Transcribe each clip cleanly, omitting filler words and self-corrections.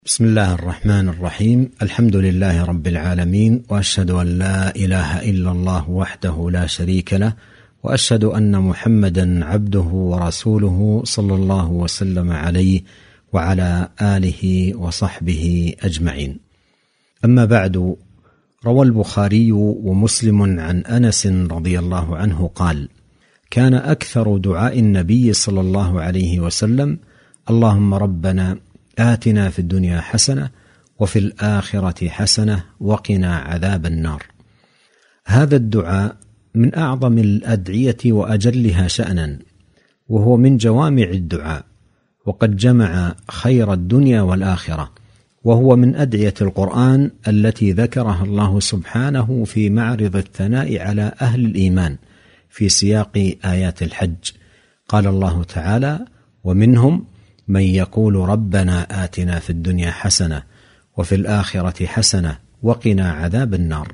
بسم الله الرحمن الرحيم. الحمد لله رب العالمين، وأشهد أن لا إله إلا الله وحده لا شريك له، وأشهد أن محمدا عبده ورسوله صلى الله وسلم عليه وعلى آله وصحبه أجمعين. أما بعد، روى البخاري ومسلم عن أنس رضي الله عنه قال: كان أكثر دعاء النبي صلى الله عليه وسلم: اللهم ربنا آتنا في الدنيا حسنة وفي الآخرة حسنة وقنا عذاب النار. هذا الدعاء من أعظم الأدعية وأجلها شأنا، وهو من جوامع الدعاء، وقد جمع خير الدنيا والآخرة، وهو من أدعية القرآن التي ذكرها الله سبحانه في معرض الثناء على أهل الإيمان في سياق آيات الحج. قال الله تعالى: ومنهم من يقول ربنا آتنا في الدنيا حسنة وفي الآخرة حسنة وقنا عذاب النار.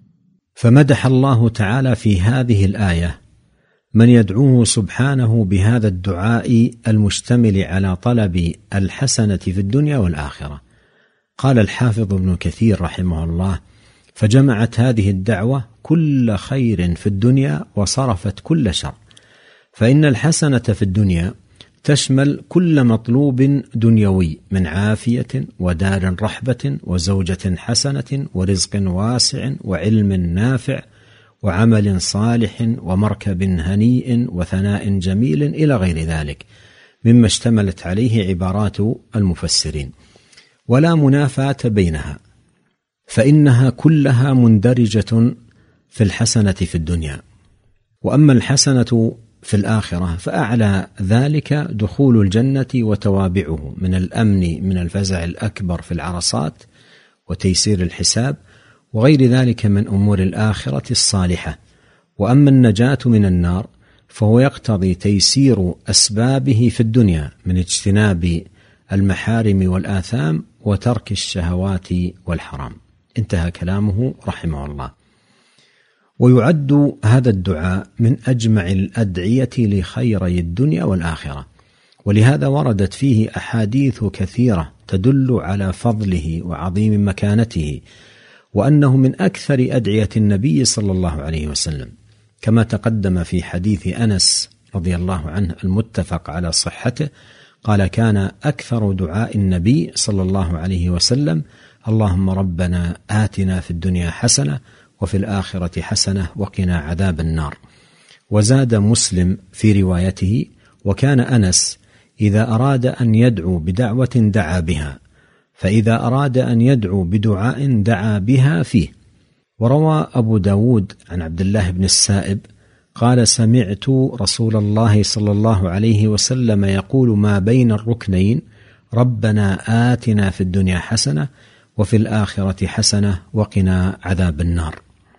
فمدح الله تعالى في هذه الآية من يدعوه سبحانه بهذا الدعاء المشتمل على طلب الحسنة في الدنيا والآخرة. قال الحافظ ابن كثير رحمه الله: فجمعت هذه الدعوة كل خير في الدنيا وصرفت كل شر، فإن الحسنة في الدنيا تشمل كل مطلوب دنيوي من عافية ودار رحبة وزوجة حسنة ورزق واسع وعلم نافع وعمل صالح ومركب هنيء وثناء جميل إلى غير ذلك مما اشتملت عليه عبارات المفسرين، ولا منافاة بينها، فإنها كلها مندرجة في الحسنة في الدنيا. وأما الحسنة في الآخرة فأعلى ذلك دخول الجنة وتوابعه من الأمن من الفزع الأكبر في العرصات وتيسير الحساب وغير ذلك من أمور الآخرة الصالحة. وأما النجاة من النار فهو يقتضي تيسير أسبابه في الدنيا من اجتناب المحارم والآثام وترك الشهوات والحرام. انتهى كلامه رحمه الله. ويعد هذا الدعاء من أجمع الأدعية لخيري الدنيا والآخرة، ولهذا وردت فيه أحاديث كثيرة تدل على فضله وعظيم مكانته، وأنه من أكثر أدعية النبي صلى الله عليه وسلم، كما تقدم في حديث أنس رضي الله عنه المتفق على صحته. قال: كان أكثر دعاء النبي صلى الله عليه وسلم: اللهم ربنا آتنا في الدنيا حسنة وفي الآخرة حسنة وقنا عذاب النار. وزاد مسلم في روايته: وكان أنس إذا أراد أن يدعو بدعوة دعا بها، فإذا أراد أن يدعو بدعاء دعا بها فيه. وروى أبو داود عن عبد الله بن السائب قال: سمعت رسول الله صلى الله عليه وسلم يقول ما بين الركنين: ربنا آتنا في الدنيا حسنة وفي الآخرة حسنة وقنا عذاب النار.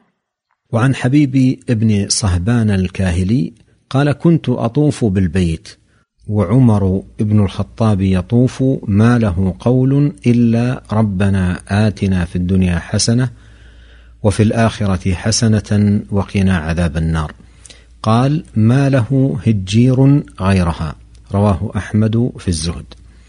وعن حبيب ابن صهبان الكاهلي قال: كنت أطوف بالبيت وعمر ابن الخطاب يطوف، ما له قول إلا ربنا آتنا في الدنيا حسنة وفي الآخرة حسنة وقنا عذاب النار. قال: ما له هجير غيرها. رواه أحمد في الزهد.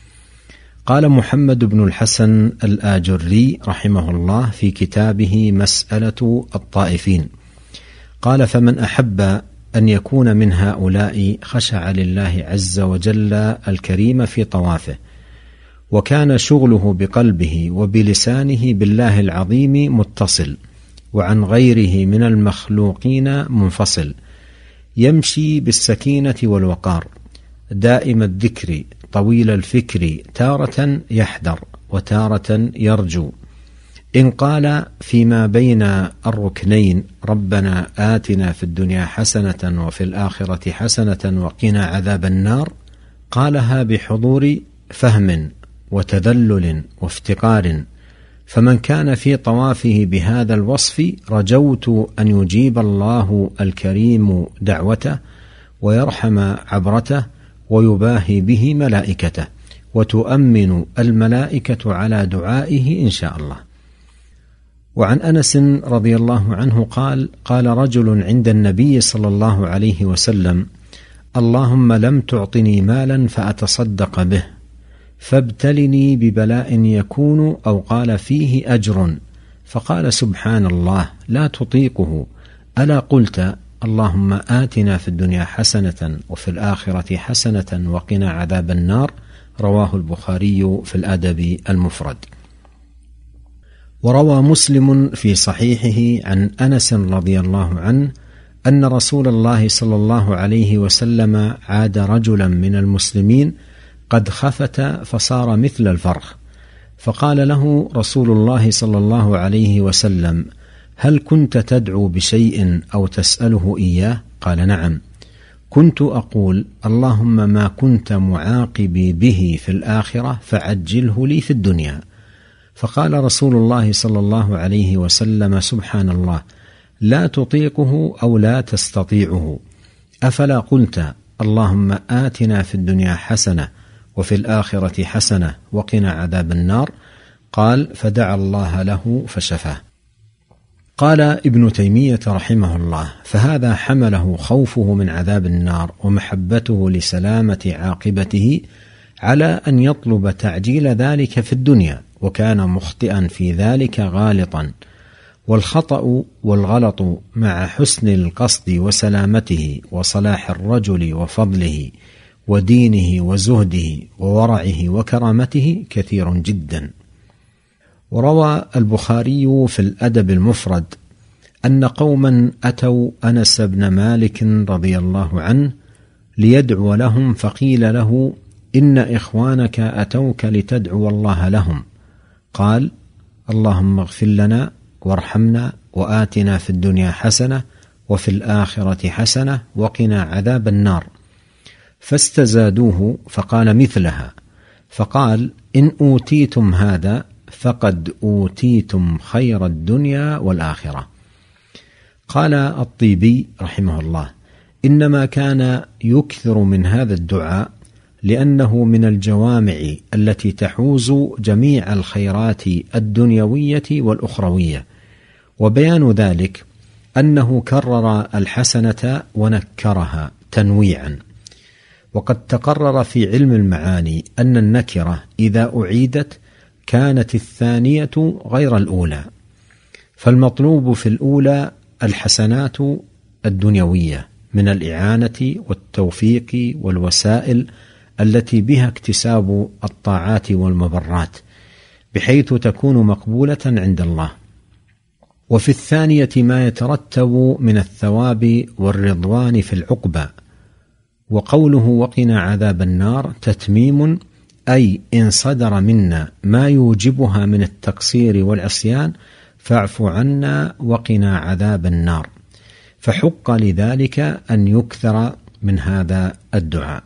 قال محمد بن الحسن الآجري رحمه الله في كتابه مسألة الطائفين، قال: فمن أحب أن يكون من هؤلاء خشع لله عز وجل الكريم في طوافه، وكان شغله بقلبه وبلسانه بالله العظيم متصل، وعن غيره من المخلوقين منفصل، يمشي بالسكينة والوقار، دائم الذكر طويل الفكر، تارة يحذر وتارة يرجو. إن قال فيما بين الركنين ربنا آتنا في الدنيا حسنة وفي الآخرة حسنة وقنا عذاب النار، قالها بحضور فهم وتذلل وافتقار. فمن كان في طوافه بهذا الوصف رجوت أن يجيب الله الكريم دعوته ويرحم عبرته ويباهي به ملائكته، وتؤمن الملائكة على دعائه إن شاء الله. وعن أنس رضي الله عنه قال: قال رجل عند النبي صلى الله عليه وسلم: اللهم لم تعطني مالا فأتصدق به، فابتلني ببلاء يكون أو قال فيه أجر، فقال سبحان الله لا تطيقه، ألا قلت اللهم آتنا في الدنيا حسنة وفي الآخرة حسنة وقنا عذاب النار. رواه البخاري في الأدب المفرد. وروى مسلم في صحيحه عن أنس رضي الله عنه أن رسول الله صلى الله عليه وسلم عاد رجلا من المسلمين قد خفت فصار مثل الفرخ، فقال له رسول الله صلى الله عليه وسلم: هل كنت تدعو بشيء أو تسأله إياه؟ قال: نعم، كنت أقول اللهم ما كنت معاقبي به في الآخرة فعجله لي في الدنيا. فقال رسول الله صلى الله عليه وسلم: سبحان الله، لا تطيقه أو لا تستطيعه، أفلا قلت اللهم آتنا في الدنيا حسنة وفي الآخرة حسنة وقنا عذاب النار؟ قال: فدعا الله له فشفاه. قال ابن تيمية رحمه الله: فهذا حمله خوفه من عذاب النار ومحبته لسلامة عاقبته على أن يطلب تعجيل ذلك في الدنيا، وكان مخطئا في ذلك غالطا. والخطأ والغلط مع حسن القصد وسلامته وصلاح الرجل وفضله ودينه وزهده وورعه وكرامته كثير جدا. وروى البخاري في الأدب المفرد أن قوما أتوا أنس بن مالك رضي الله عنه ليدعو لهم، فقيل له: إن إخوانك أتوك لتدعو الله لهم. قال: اللهم اغفر لنا وارحمنا وآتنا في الدنيا حسنة وفي الآخرة حسنة وقنا عذاب النار. فاستزادوه فقال مثلها، فقال: إن أوتيتم هذا فقد أوتيتم خير الدنيا والآخرة. قال الطيبي رحمه الله: إنما كان يكثر من هذا الدعاء لأنه من الجوامع التي تحوز جميع الخيرات الدنيوية والأخروية، وبيان ذلك أنه كرر الحسنة ونكرها تنويعا. وقد تقرر في علم المعاني أن النكرة إذا أعيدت كانت الثانية غير الأولى، فالمطلوب في الأولى الحسنات الدنيوية من الإعانة والتوفيق والوسائل التي بها اكتساب الطاعات والمبرات بحيث تكون مقبولة عند الله، وفي الثانية ما يترتب من الثواب والرضوان في العقبى. وقوله وقنا عذاب النار تتميم، أي إن صدر منا ما يوجبها من التقصير والعصيان فاعف عنا وقنا عذاب النار، فحق لذلك أن يكثر من هذا الدعاء.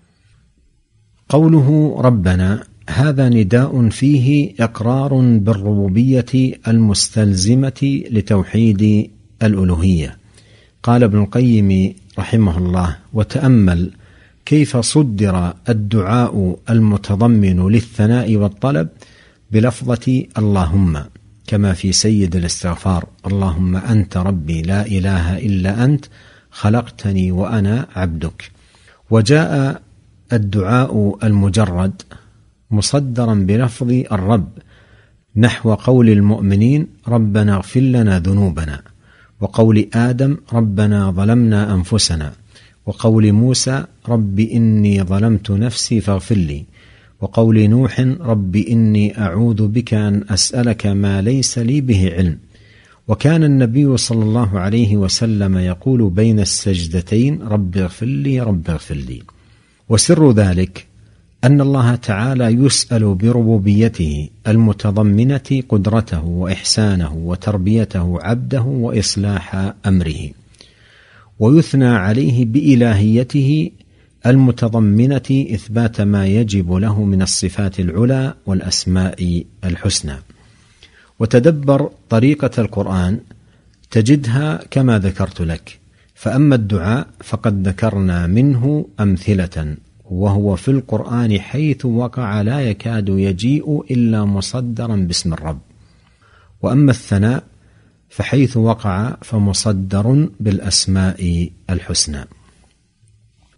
قوله ربنا هذا نداء فيه إقرار بالربوبية المستلزمة لتوحيد الألوهية. قال ابن القيم رحمه الله: وتأمل كيف صدر الدعاء المتضمن للثناء والطلب بلفظة اللهم، كما في سيد الاستغفار: اللهم أنت ربي لا إله إلا أنت خلقتني وأنا عبدك. وجاء الدعاء المجرد مصدرا بلفظ الرب نحو قول المؤمنين ربنا اغفر لنا ذنوبنا، وقول آدم ربنا ظلمنا أنفسنا، وقول موسى رب إني ظلمت نفسي فاغفر لي، وقول نوح رب إني أعوذ بك أن أسألك ما ليس لي به علم. وكان النبي صلى الله عليه وسلم يقول بين السجدتين رب اغفر لي رب اغفر لي. وسر ذلك أن الله تعالى يسأل بربوبيته المتضمنة قدرته وإحسانه وتربيته عبده وإصلاح أمره، ويثنى عليه بإلهيته المتضمنة إثبات ما يجب له من الصفات العلى والأسماء الحسنى. وتدبر طريقة القرآن تجدها كما ذكرت لك. فأما الدعاء فقد ذكرنا منه أمثلة، وهو في القرآن حيث وقع لا يكاد يجيء إلا مصدرا باسم الرب. وأما الثناء فحيث وقع فمصدر بالأسماء الحسنى.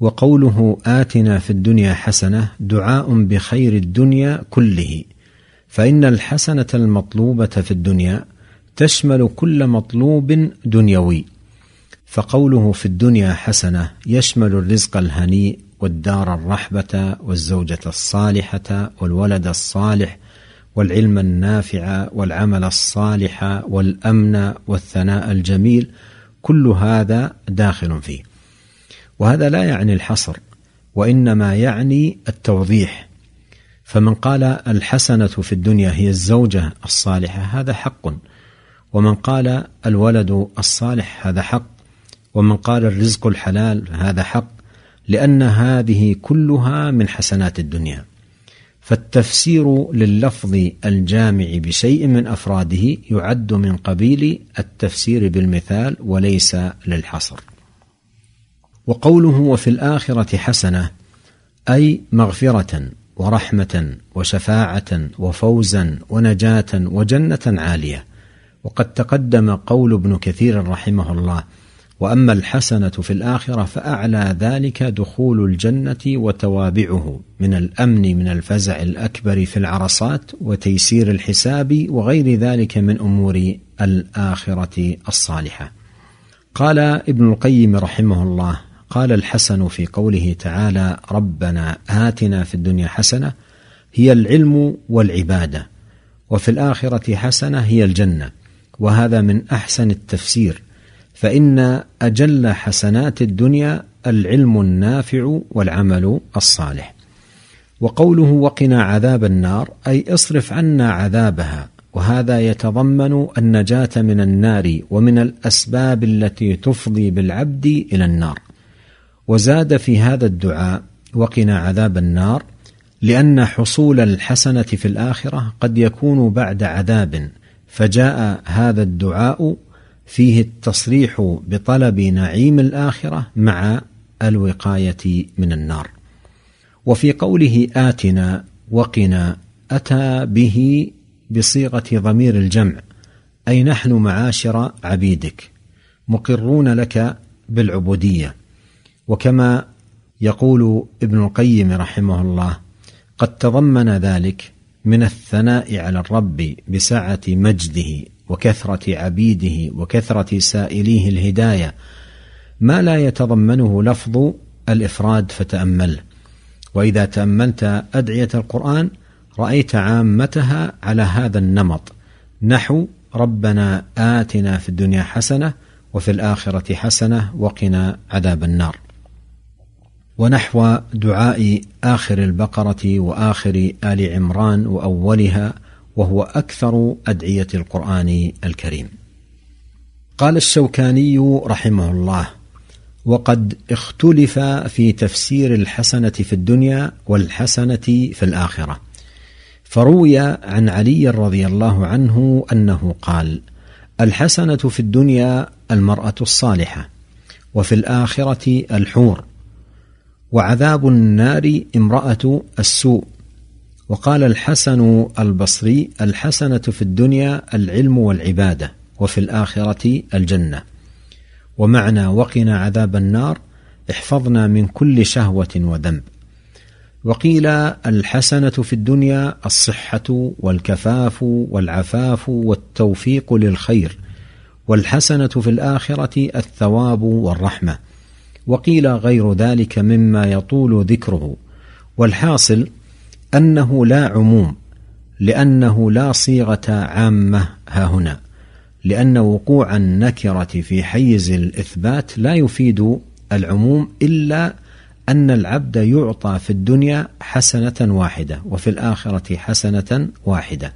وقوله آتنا في الدنيا حسنة دعاء بخير الدنيا كله، فإن الحسنة المطلوبة في الدنيا تشمل كل مطلوب دنيوي، فقوله في الدنيا حسنة يشمل الرزق الهنيء والدار الرحبة والزوجة الصالحة والولد الصالح والعلم النافع والعمل الصالح والأمن والثناء الجميل، كل هذا داخل فيه. وهذا لا يعني الحصر، وإنما يعني التوضيح. فمن قال الحسنة في الدنيا هي الزوجة الصالحة هذا حق، ومن قال الولد الصالح هذا حق، ومن قال الرزق الحلال هذا حق، لأن هذه كلها من حسنات الدنيا. فالتفسير لللفظ الجامع بشيء من أفراده يعد من قبيل التفسير بالمثال وليس للحصر. وقوله وفي الآخرة حسنة أي مغفرة ورحمة وشفاعة وفوزا ونجاة وجنة عالية. وقد تقدم قول ابن كثير رحمه الله: وأما الحسنة في الآخرة فأعلى ذلك دخول الجنة وتوابعه من الأمن من الفزع الأكبر في العرصات وتيسير الحساب وغير ذلك من أمور الآخرة الصالحة. قال ابن القيم رحمه الله: قال الحسن في قوله تعالى ربنا آتنا في الدنيا حسنة هي العلم والعبادة، وفي الآخرة حسنة هي الجنة، وهذا من أحسن التفسير، فإن أجل حسنات الدنيا العلم النافع والعمل الصالح. وقوله وقنا عذاب النار أي اصرف عنا عذابها، وهذا يتضمن النجاة من النار ومن الأسباب التي تفضي بالعبد إلى النار. وزاد في هذا الدعاء وقنا عذاب النار لأن حصول الحسنة في الآخرة قد يكون بعد عذاب، فجاء هذا الدعاء فيه التصريح بطلب نعيم الآخرة مع الوقاية من النار. وفي قوله آتنا وقنا أتى به بصيغة ضمير الجمع، أي نحن معاشر عبيدك مقرون لك بالعبودية. وكما يقول ابن القيم رحمه الله: قد تضمن ذلك من الثناء على الرب بسعة مجده وكثرة عبيده وكثرة سائليه الهداية ما لا يتضمنه لفظ الإفراد فتأمله. وإذا تأملت أدعية القرآن رأيت عامتها على هذا النمط، نحو ربنا آتنا في الدنيا حسنة وفي الآخرة حسنة وقنا عذاب النار، ونحو دعاء آخر البقرة وآخر آل عمران وأولها، وهو أكثر أدعية القرآن الكريم. قال الشوكاني رحمه الله: وقد اختلف في تفسير الحسنة في الدنيا والحسنة في الآخرة، فروي عن علي رضي الله عنه أنه قال: الحسنة في الدنيا المرأة الصالحة، وفي الآخرة الحور، وعذاب النار امرأة السوء. وقال الحسن البصري: الحسنة في الدنيا العلم والعبادة، وفي الآخرة الجنة. ومعنى وقنا عذاب النار احفظنا من كل شهوة وذنب. وقيل الحسنة في الدنيا الصحة والكفاف والعفاف والتوفيق للخير، والحسنة في الآخرة الثواب والرحمة. وقيل غير ذلك مما يطول ذكره. والحاصل أنه لا عموم، لأنه لا صيغة عامة هاهنا، لأن وقوع النكرة في حيز الإثبات لا يفيد العموم، إلا أن العبد يعطى في الدنيا حسنة واحدة وفي الآخرة حسنة واحدة.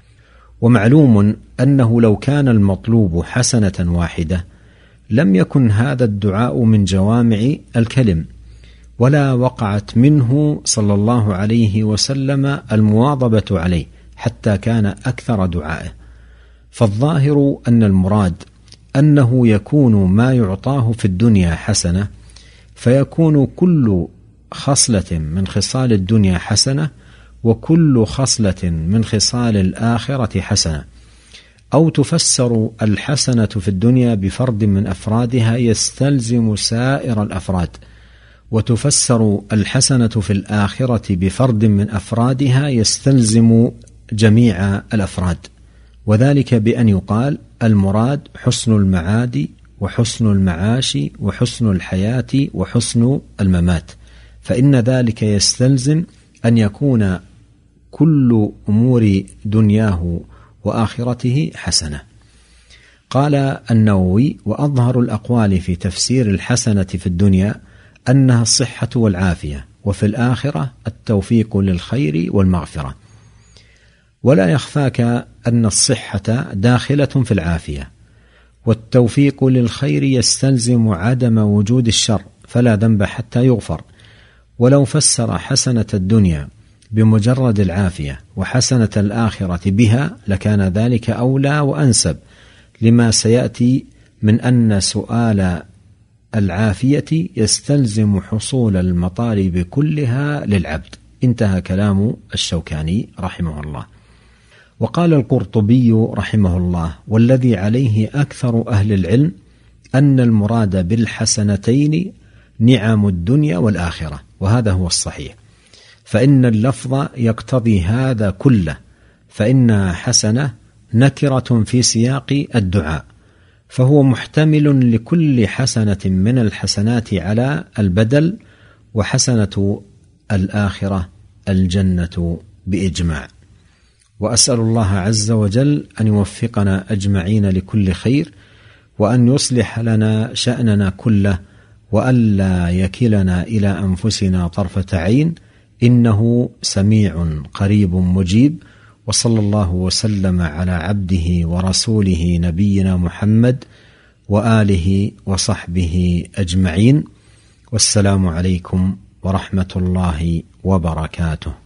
ومعلوم أنه لو كان المطلوب حسنة واحدة لم يكن هذا الدعاء من جوامع الكلم، ولا وقعت منه صلى الله عليه وسلم المواظبة عليه حتى كان أكثر دعائه. فالظاهر أن المراد أنه يكون ما يعطاه في الدنيا حسنة، فيكون كل خصلة من خصال الدنيا حسنة، وكل خصلة من خصال الآخرة حسنة. أو تفسر الحسنة في الدنيا بفرد من أفرادها يستلزم سائر الأفراد، وتفسر الحسنة في الآخرة بفرد من أفرادها يستلزم جميع الأفراد، وذلك بأن يقال: المراد حسن المعاد وحسن المعاش وحسن الحياة وحسن الممات، فإن ذلك يستلزم أن يكون كل أمور دنياه وآخرته حسنة. قال النووي: وأظهر الأقوال في تفسير الحسنة في الدنيا أنها الصحة والعافية، وفي الآخرة التوفيق للخير والمغفرة. ولا يخفاك أن الصحة داخلة في العافية، والتوفيق للخير يستلزم عدم وجود الشر، فلا ذنب حتى يغفر. ولو فسر حسنة الدنيا بمجرد العافية وحسنة الآخرة بها لكان ذلك أولى وأنسب، لما سيأتي من أن سؤال العافية يستلزم حصول المطالب كلها للعبد. انتهى كلام الشوكاني رحمه الله. وقال القرطبي رحمه الله: والذي عليه أكثر أهل العلم أن المراد بالحسنتين نعم الدنيا والآخرة، وهذا هو الصحيح، فإن اللفظ يقتضي هذا كله، فإن حسنة نكرة في سياق الدعاء، فهو محتمل لكل حسنة من الحسنات على البدل، وحسنة الآخرة الجنة بإجماع. وأسأل الله عز وجل أن يوفقنا أجمعين لكل خير، وأن يصلح لنا شأننا كله، وألا يكلنا إلى أنفسنا طرفة عين، إنه سميع قريب مجيب. وصلى الله وسلم على عبده ورسوله نبينا محمد وآله وصحبه أجمعين، والسلام عليكم ورحمة الله وبركاته.